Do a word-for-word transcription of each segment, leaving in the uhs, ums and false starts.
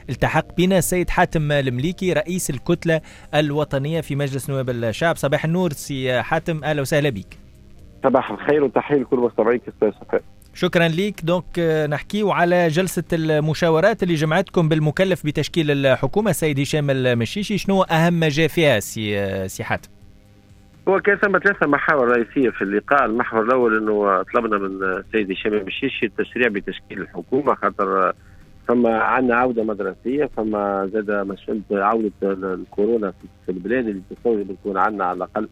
التحق بنا السيد حاتم المليكي رئيس الكتلة الوطنية في مجلس نواب الشعب. صباح النور سي حاتم، أهلا وسهلا بك. صباح الخير وتحية لكل مستمعيك استاذ صفاء. شكرا ليك. دونك نحكيو على جلسة المشاورات اللي جمعتكم بالمكلف بتشكيل الحكومة السيد هشام المشيشي. شنو أهم ما جاء فيها سي سي حاتم؟ هو كان ثم ثلاثة محاور رئيسية في اللقاء. المحور الأول أنه طلبنا من السيد هشام المشيشي التسريع بتشكيل الحكومة، خاطر فما عندنا عودة مدرسية، فما زاد مسألة عودة الكورونا في البلاد اللي تصور بتكون عندنا على الأقل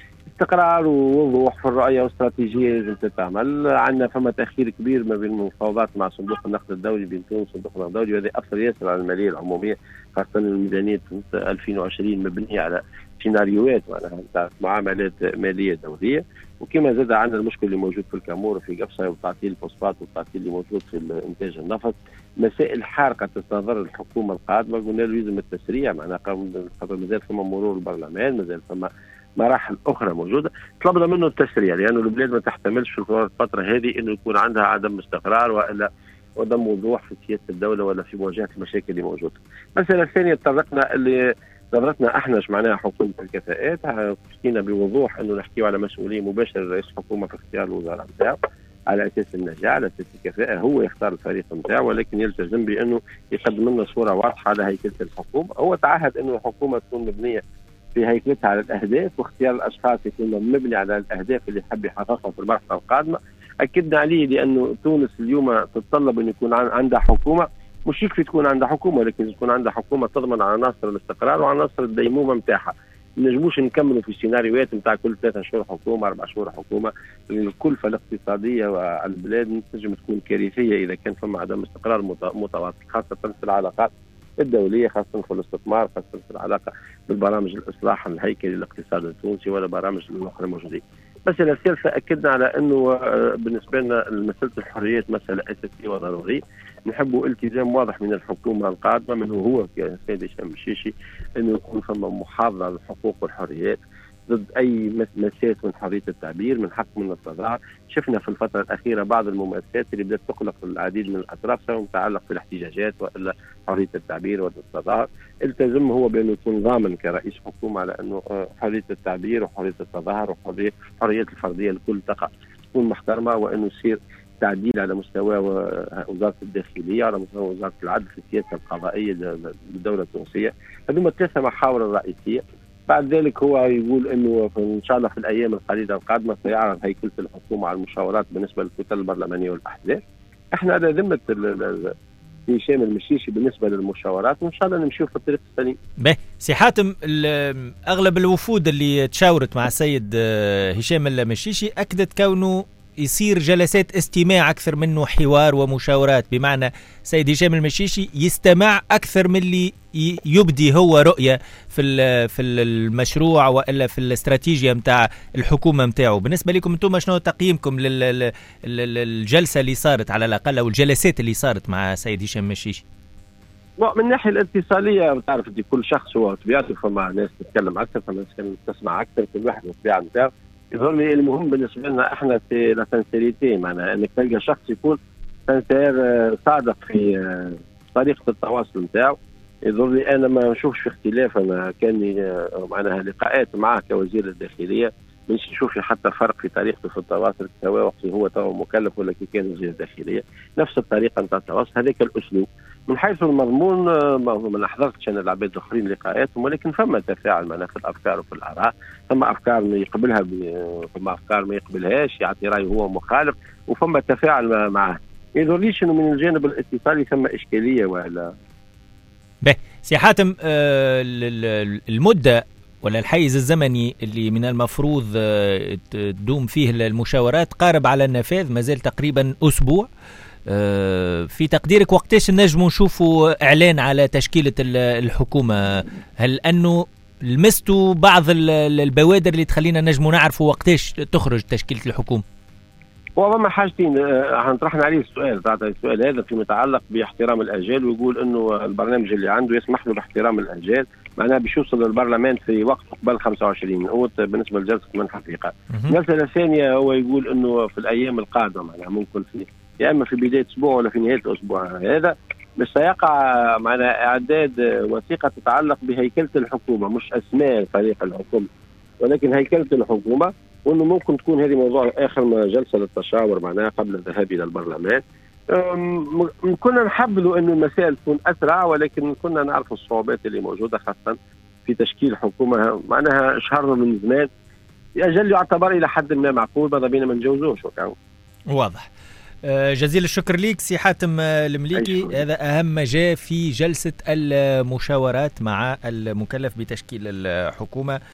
استقرار ووضوح في الرؤية واستراتيجية لازم تتعمل. عندنا فما تأخير كبير ما بين المفاوضات مع صندوق النقد الدولي بين تونس وصندوق النقد الدولي، وهذا أثر ياسر على المالية العمومية، خاصة الميزانية ألفين وعشرين مبنية على سيناريوهات معناها معاملات مالية دولية. وكما زاد عندنا المشكل اللي موجود في الكامور وفي قفصة وتعطيل الفوسفات والتعطيل اللي موجود في إنتاج النفط، مسائل حارقة تستظهر الحكومة القادمة. قلنا له يلزم التسريع معناها خاطر مازال ثم مرور البرلمان، مازال ثم مراحل أخرى موجودة. طلبنا منه التسريع لأنه البلاد ما تحتملش في الفترة هذه إنه يكون عندها عدم استقرار وإلا عدم وضوح في سياسة الدولة ولا في مواجهة المشاكل اللي موجودة. المسألة الثانية تطرقنا اللي نظرتنا احنا معناها حكومة الكفاءات، حكينا بوضوح انه نحكيو على مسؤولية مباشرة لرئيس الحكومة في اختيار الوزراء نتاعو على اساس النجاح، على اساس الكفاءة، هو يختار الفريق نتاعو، ولكن يلتزم بانه يقدم لنا صورة واضحة على هيكلة الحكومة. هو تعهد انه الحكومة تكون مبنية في هيكلتها على الاهداف، واختيار الاشخاص يكون مبني على الاهداف اللي يحب يحققها في المرحلة القادمة. اكدنا عليه لانه تونس اليوم تتطلب ان يكون عندها حكومة، مش يكفي تكون عندها حكومه، لكن تكون عندها حكومه تضمن عناصر الاستقرار وعناصر الديمومه نتاعها. ما نجموش نكملوا في السيناريوهات نتاع كل ثلاثة شهور حكومه، اربع شهور حكومه. الكلفه الاقتصاديه على البلاد تنجم تكون كارثيه اذا كان فما عدم استقرار متواصل، خاصه في العلاقات الدوليه، خاصه في الاستثمار، خاصه في العلاقه بالبرامج الاصلاح الهيكلي الاقتصاد التونسي ولا برامج الاخرى الموجودين. المسألة الثالثة أكدنا على أنه بالنسبة لنا مسألة الحريات مسألة أساسية وضرورية. نحب التزام واضح من الحكومة القادمة منه هو السيد هشام المشيشي أنه يكون فما محافظة على الحقوق والحريات ضد أي ممارسات من حرية التعبير، من حق من التظاهر. شفنا في الفترة الأخيرة بعض الممارسات اللي بدأت تقلق العديد من الأطراف سواء متعلق بالاحتجاجات وإلا حرية التعبير والتظاهر. التزم هو بأنه يكون ضامن كرئيس حكومة على أنه حرية التعبير وحرية التظاهر وحرية الحريات الفردية لكل تقع تكون محترمة، وأنه يصير تعديل على مستوى وزارة الداخلية، على مستوى وزارة العدل في السياسة القضائية للدولة التونسية. هذوما الثلاثة محاور الرئيسية. بعد ذلك هو يقول انه ان شاء الله في الايام القليله القادمه سيعرض هيكله الحكومه على المشاورات بالنسبه للكتل البرلمانيه والاحزاب. احنا على ذمه هشام المشيشي بالنسبه للمشاورات، وان شاء الله نمشيو في الطريق السليم. به سي حاتم، اغلب الوفود اللي تشاورت مع السيد هشام المشيشي اكدت كونه يصير جلسات استماع أكثر منه حوار ومشاورات، بمعنى سيد هشام المشيشي يستمع أكثر من اللي يبدي هو رؤية في في المشروع وإلا في الاستراتيجية متاع الحكومة متاعه. بالنسبة لكم أنتم شنو تقييمكم للجلسة اللي صارت على الأقل أو الجلسات اللي صارت مع سيد هشام المشيشي؟ من الناحية الاتصالية بتعرف دي كل شخص هو طبيعته، فما ناس تتكلم أكثر، فما ناس تسمع أكثر، كل واحد والطبيعة متاعه. يظهر لي المهم بالنسبة لنا احنا في لا سانسيريتي، معناها انك تلقى شخص يكون سانسير صادق في طريقة التواصل نتاعو. يظهر لي انا ما نشوفش في اختلاف، انا كان معناها لقاءات معه كوزير الداخلية مش نشوف حتى فرق في طريقته في التواصل سواء وقت هو تو مكلف ولا كي كان وزير الداخلية، نفس الطريقة نتاع التواصل، هذاك الاسلوب. من حيث المضمون ما حضرتش انا العباد الاخرين لقاءاتهم، ولكن فما تفاعل معنا في الافكار وفي الاراء. فما افكار يقبلها، فما افكار ما يقبلهاش، يعطي رايه هو مخالف، وفما تفاعل معه. يظهر ليش انه من الجانب الاتصالي ثم اشكاليه ولا. به سي حاتم، آه المده ولا الحيز الزمني اللي من المفروض آه تدوم فيه المشاورات قارب على النفاذ، ما زال تقريبا اسبوع. في تقديرك وقتاش نجموا نشوفوا إعلان على تشكيلة الحكومة؟ هل أنه لمستوا بعض البوادر اللي تخلينا نجموا نعرفوا وقتاش تخرج تشكيلة الحكومة؟ وما حاجتين هنطرحنا عليه السؤال، تعطي السؤال هذا في متعلق باحترام الأجال، ويقول أنه البرنامج اللي عنده يسمح له باحترام الأجال، معناه باش يوصل للبرلمان في وقت قبل خمسة وعشرين أوت بالنسبة لجلسة من حقيقة. المسألة الثانية هو يقول أنه في الأيام القادمة، معناها ممكن في يا اما في بدايه اسبوع ولا في نهايه الاسبوع هذا مش سيقع معنا إعداد وثيقة تتعلق بهيكلة الحكومة، مش أسماء فريق الحكومة ولكن هيكلة الحكومة، وأنه ممكن تكون هذه موضوع آخر جلسة للتشاور معناها قبل الذهاب إلى البرلمان. كنا نحبلوا أنه المسائل تكون أسرع، ولكن كنا نعرف الصعوبات اللي موجودة خاصة في تشكيل حكومة معناها شهرنا من زمان، أجل يعتبر إلى حد ما معقول، ماذا بينا ما نجوزوش. واضح. جزيل الشكر ليك سي حاتم المليكي، هذا أهم ما جاء في جلسة المشاورات مع المكلف بتشكيل الحكومة.